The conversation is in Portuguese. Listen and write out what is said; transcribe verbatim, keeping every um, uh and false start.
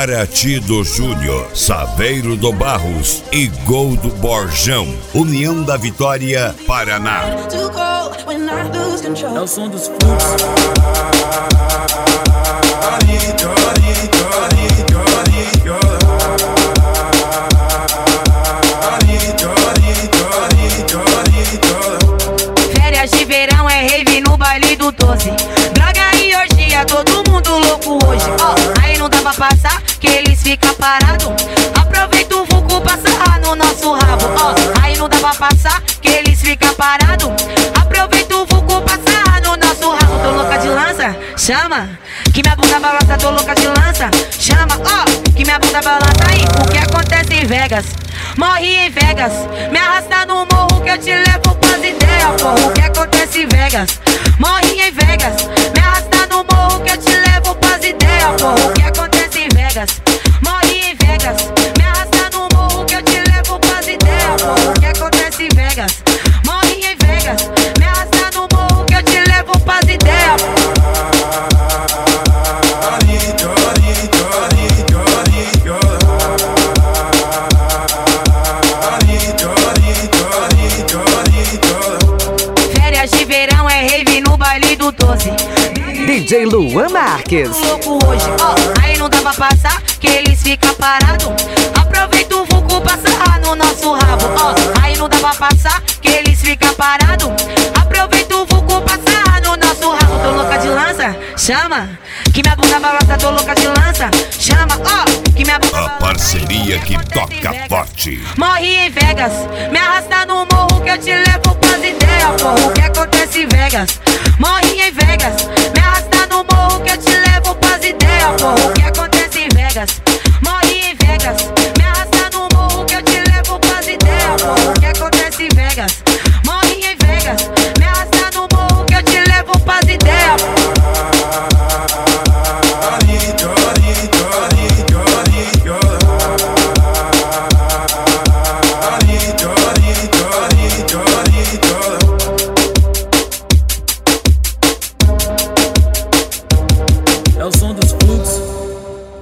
Paraty do Júnior, Saveiro do Barros e Gol do Borjão. União da Vitória, Paraná. É o som dos fluxos. Férias de verão é rave no baile do doze. Droga e orgia, todo mundo louco hoje. Ó, oh, aí não dá pra passar, que eles ficam parados. Aproveita o vulco pra sarrar no nosso rabo. Ó, oh, aí não dá pra passar, que eles ficam parados. Aproveita o vulco pra sarrar no nosso rabo. Tô louca de lança, chama. Que minha bunda balança, tô louca de lança. Chama, ó, oh, que minha bunda balança. Aí, o que acontece em Vegas? Morri em Vegas. Me arrasta no morro que eu te levo pras ideias, porra. O que acontece em Vegas? Morri em Vegas. Me arrasta no morro que eu te levo pras ideias, porra. O que acontece em Vegas? Morri em Vegas. Me arrasta no morro que eu te levo pras ideias, porra. O que acontece em Vegas? Morri em Vegas. Me arrasta no morro que eu te levo pras ideias, porra. Férias de verão é rave no baile do doze. D J Luan Marques. Louco hoje, ó, oh, aí não dá pra passar, que eles ficam parados. Aproveita o vulco pra sarrar no nosso rabo. Ó, oh, aí não dá pra passar, que eles ficam parados. Aproveita o vulco pra sarrar no nosso rabo. Tô louca de lança, chama. Que minha bunda balança, tô louca de lança. Chama, ó, oh, que minha bunda A balança. parceria que toca forte. Morri em Vegas. Me arrasta no morro que eu te levo pras ideias, porra. O que acontece em Vegas?